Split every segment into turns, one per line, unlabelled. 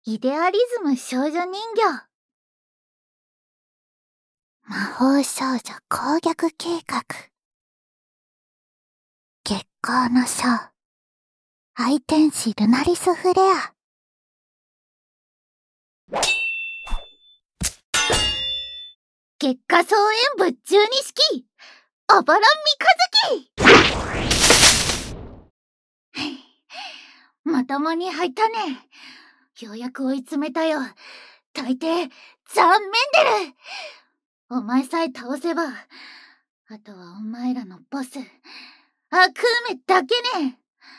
イデアリズム少女人形。魔法少女攻略計画。月光の章。愛天使ルナリスフレア。月下総演部12式。アバラン三日月。まともに入ったね。ようやく追い詰めたよ。大抵、ザ・メンデル。お前さえ倒せば、あとはお前らのボス、アクーメだけね。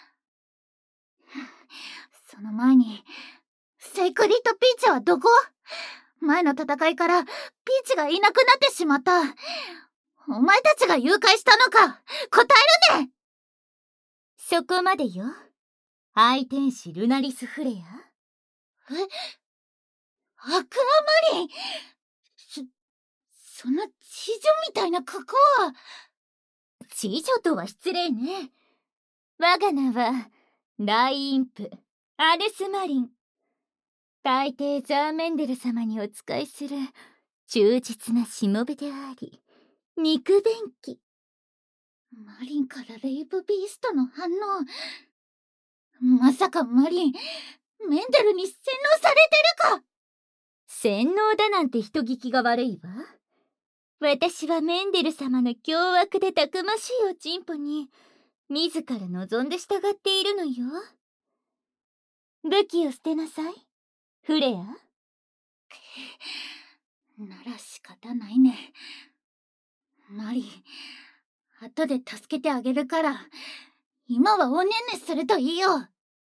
その前に、セイクリッドピーチはどこ？前の戦いからピーチがいなくなってしまった。お前たちが誘拐したのか？答えるね。
そこまでよ。愛天使ルナリスフレア。
アクアマリン。その知女みたいな格好は。
知女とは失礼ね。我が名は大インプアレスマリン。大抵ザーメンデル様にお仕えする忠実なしもべであり肉便器。
マリンからレイブビーストの反応。まさかマリン、メンデルに洗脳されてるか？
洗脳だなんて人聞きが悪いわ。私はメンデル様の凶悪でたくましいおちんぽに自ら望んで従っているのよ。武器を捨てなさい、フレア。
なら仕方ないね。マリン、後で助けてあげるから、今はおねんねするといいよ。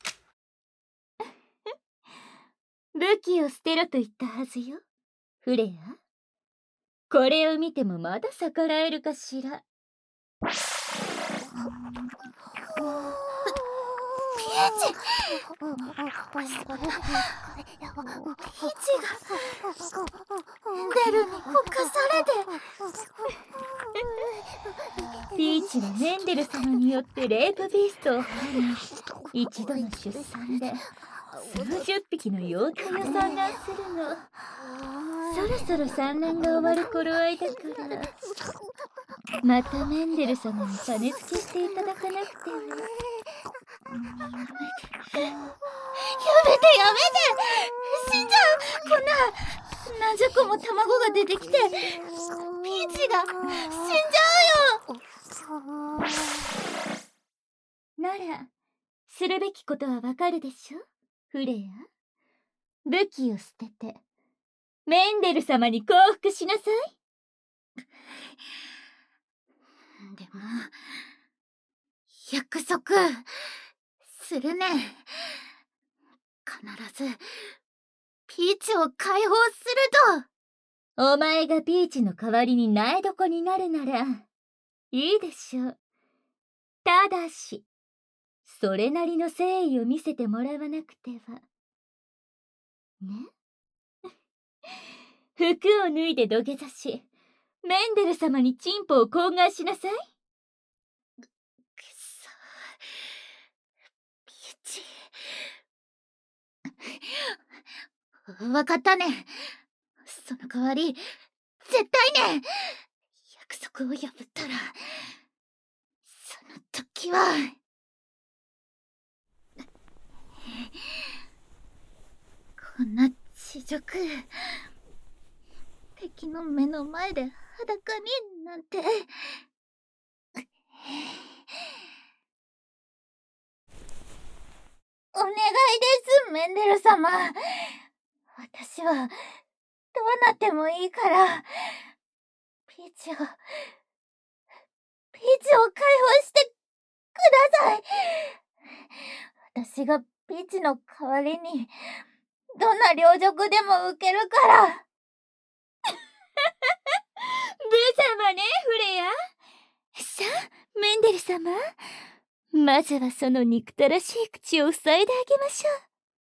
武器を捨てろと言ったはずよ、フレア。これを見てもまだ逆らえるかしら。
ピーチ！ピーチがメンデルに侵されて。
ピーチはメンデル様によってレイプビーストを放り、一度の出産で数十匹の妖怪を産卵するの。そろそろ産卵が終わる頃合いだから、またメンデル様に種付けしていただかなくては。
やめて死んじゃう。こんな何十個も卵が出てきて、ピーチが死んじゃうよ。
ならするべきことはわかるでしょ、フレア。武器を捨ててメンデル様に降伏しなさい。
でも約束するね。必ずピーチを解放する
と。お前がピーチの代わりに苗床になるならいいでしょう。ただしそれなりの誠意を見せてもらわなくてはね。服を脱いで土下座し、メンデル様にチンポを懇願しなさい。
くそ、ピーチ。わかったね。その代わり絶対ね。約束を破ったらその時は。こんな地獄、敵の目の前で裸になんて。お願いです、メンデル様。私はどうなってもいいから、ピーチを解放してください。私がピーチの代わりにどんな領辱でも受けるから。
無様ね、フレア。さあ、メンデル様、まずはその憎たらしい口を塞いであげましょう。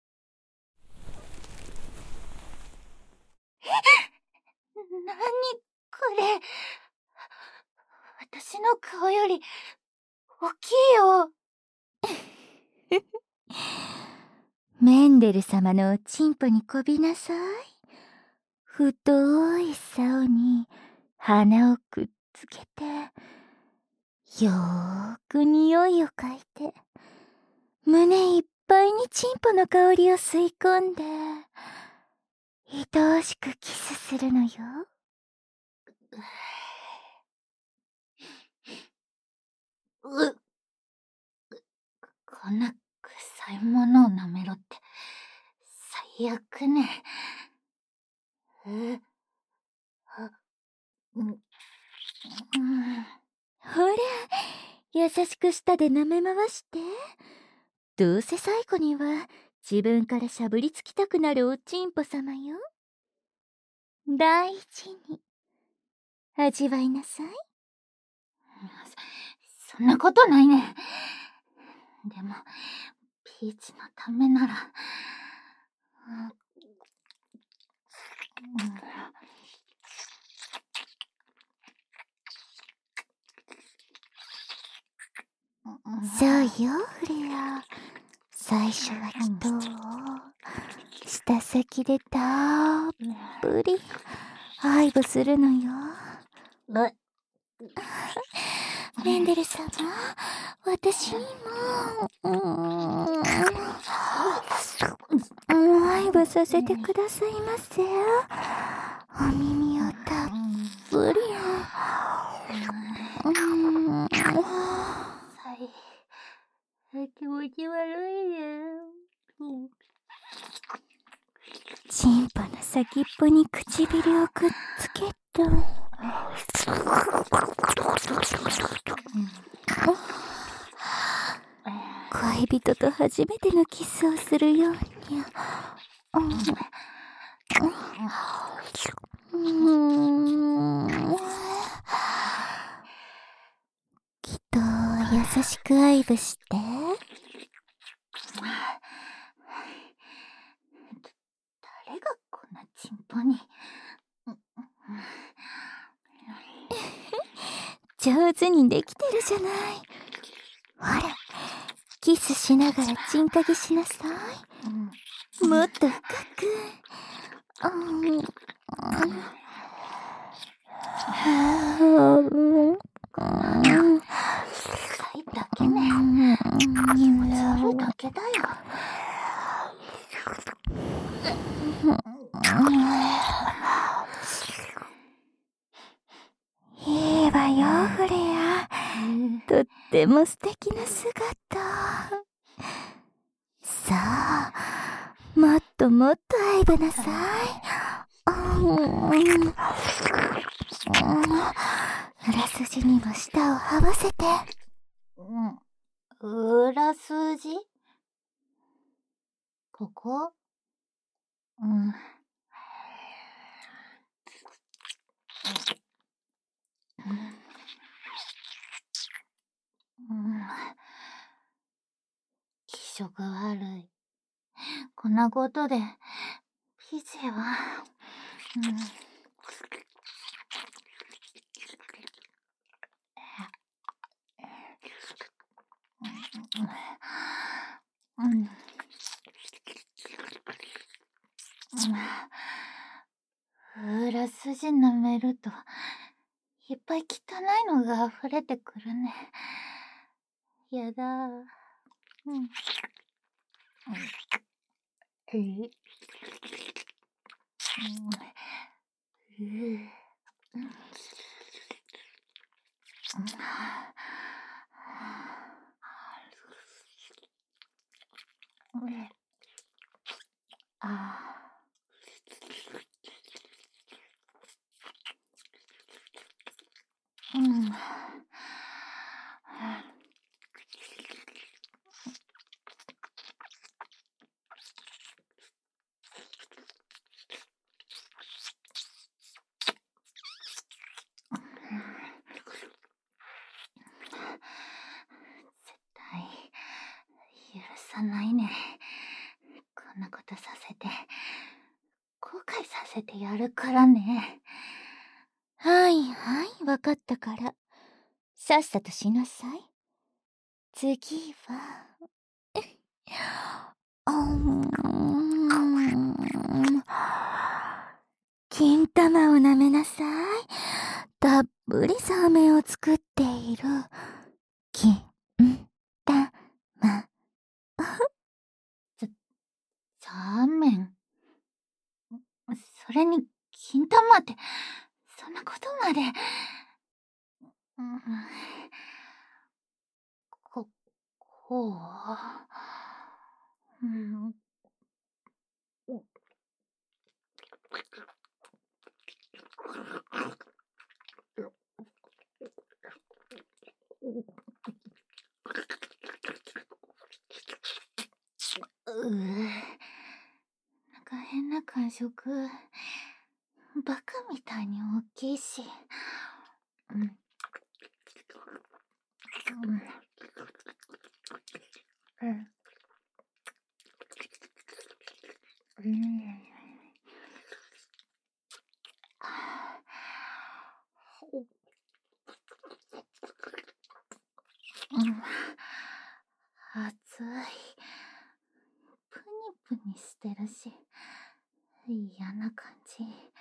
何これ。私の顔より大きいよ。
メンデル様のおちんぽにこびなさい。太い竿に鼻をくっつけて、よーく匂いを嗅いで、胸いっぱいにチンポの香りを吸い込んで、愛おしくキスするのよ。
こんな臭いものを舐めろって最悪ね。
ほら、優しく舌で舐め回して。どうせ最後には自分からしゃぶりつきたくなるおちんぽ様よ。大事に味わいなさい。
そんなことないね。でもピーチのためなら。
そうよ、フレア。最初は人を舌先でたっぷり愛撫するのよ。メンデル様、私にも愛撫させてくださいませ。お耳をたっぷり
気持ち悪いね。
チンポの先っぽに唇をくっつけと、恋人と初めてのキスをするように。きっと優しく愛撫して。
誰がこんなチンポに。
上手にできてるじゃない。ほら、キスしながらチンかぎしなさい。もっと深く。
臭いだけね。気持ち悪いだけだよ。
いいわよ、フレア。とっても素敵な姿。さあ、もっともっと愛撫なさい。裏筋にも舌を合わせて。
裏筋？ここ？気色悪い。こんなことでピジは。裏筋舐めるといっぱい汚いのが溢れてくるね。やだ。許さないね。こんなことさせて後悔させてやるからね。
はいはい、わかったから。さっさとしなさい。次は
金玉を舐めなさい。たっぷりそうめんを作っている。金玉。
ザーメン。それに、金玉って、そんなことまで。こう。なんか変な感触。バカみたいに大きいし。熱い。プニプニしてるし、嫌な感じ。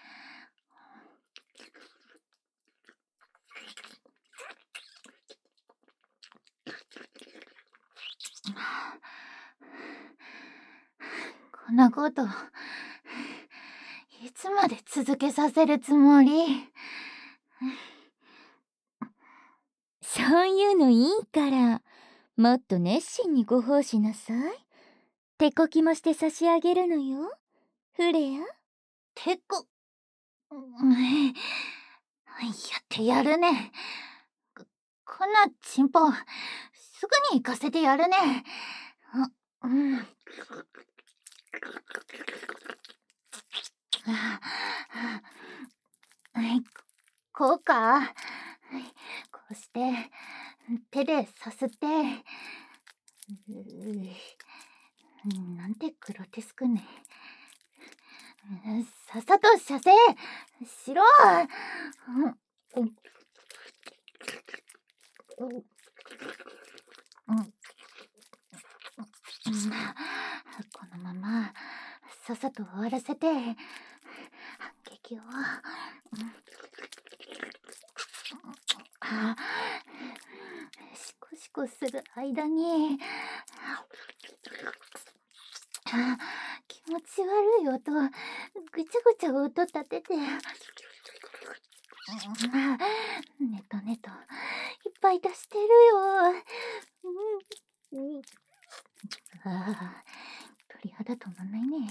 こんなこと、いつまで続けさせるつもり？
そういうのいいから、もっと熱心にご奉仕なさい。手こきもして差し上げるのよ、フレア。
やってやるね。こんなチンポ、すぐに行かせてやるね。こうか。こうして、手でさすって。なんてグロテスクね。さっさと射精しろ。このままさっさと終わらせて反撃を。シコシコする間に気持ち悪い音、ぐちゃぐちゃ音立てて、ネトネトいっぱい出してるよ。鳥肌止まんないね。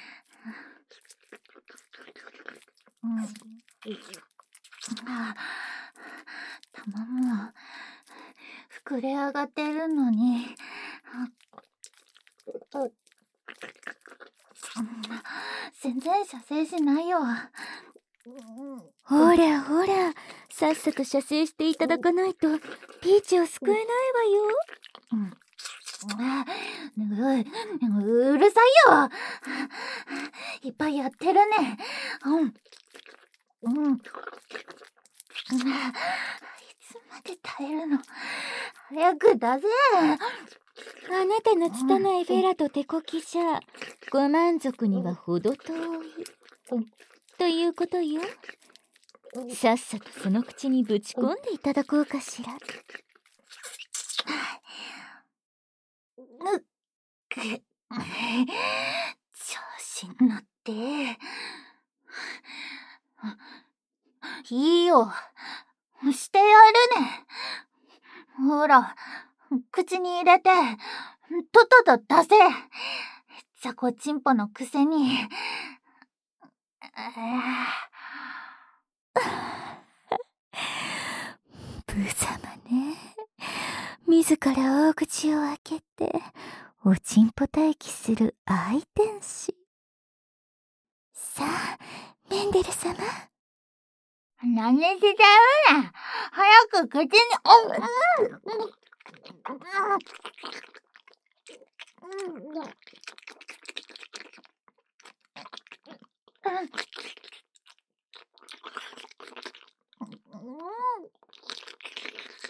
玉も膨れ上がってるのに、全然射精しないよ。
ほらほら、さっさと射精していただかないとピーチを救えないわよ。
うるさいよ。いっぱいやってるね。いつまで耐えるの？早く出せ。
あなたの拙いフェラと手こきじゃご満足にはほど遠いということよ。さっさとその口にぶち込んでいただこうかしら。
調子に乗っていいよ、してやるね。ほら、口に入れてとっとと出せ。じゃこちんぽのくせに。
無様ね。自ら大口を開けておちんぽ待機する愛天使。さあ、メンデル様。
何しちゃうねん。早く口に。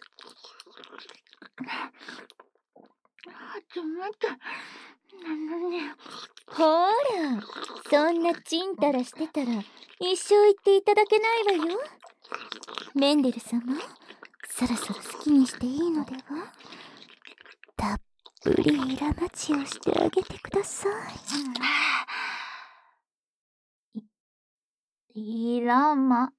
初めてなのに
そんなちんたらしてたら一生言っていただけないわよ。メンデル様、そろそろ好きにしていいのでは？たっぷりイラ待ちをしてあげてくださ
い。イラマ。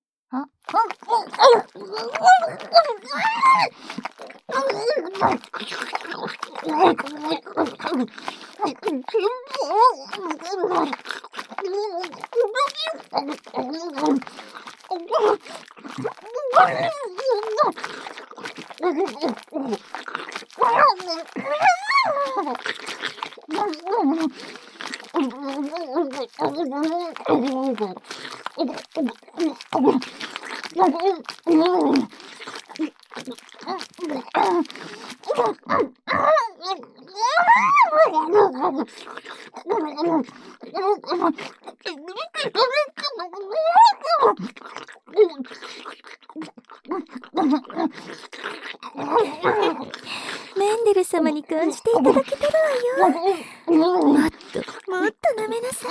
メンデル様に感じていただけてるわよ。もっと舐めなさ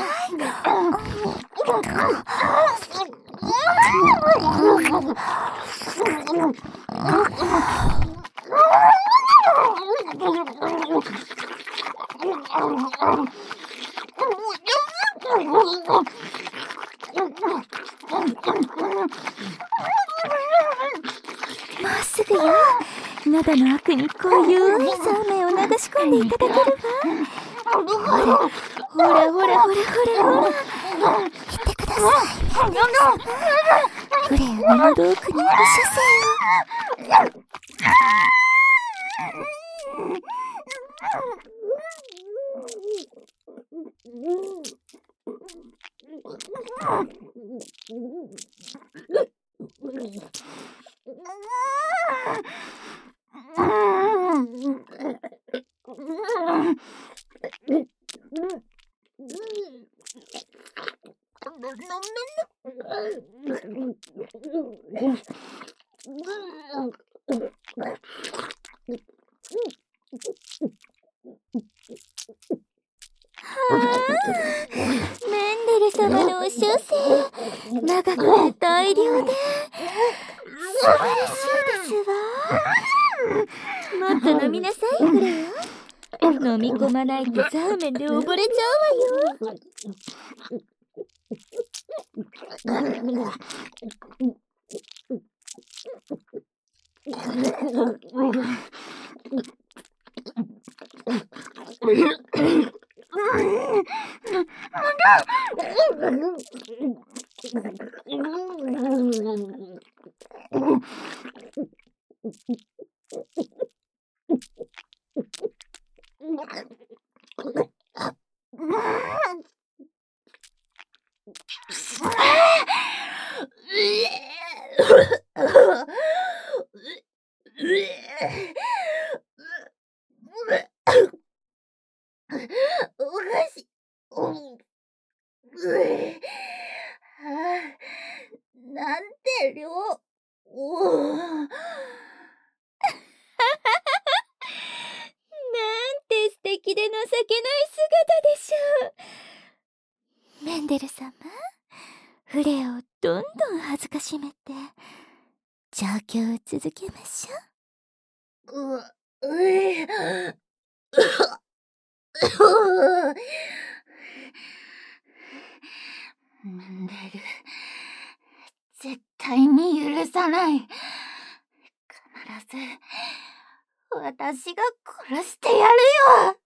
い。もうすぐよ。喉の奥にこういういザーメンを流し込んでいただけるわ。ほら言ってください。フレアの喉奥にいる主生を。メンデル様のお修正、長くて大量で素晴らしいですわ。もっと飲みなさい、フレア。飲み込まないとザーメンで溺れちゃうわよ。おかしい。なんて量。なんて素敵で情けない姿でしょう。メンデル様、フレアをどんどん恥ずかしめて状況を続けましょう。
メンデル、絶対に許さない。必ず私が殺してやるよ。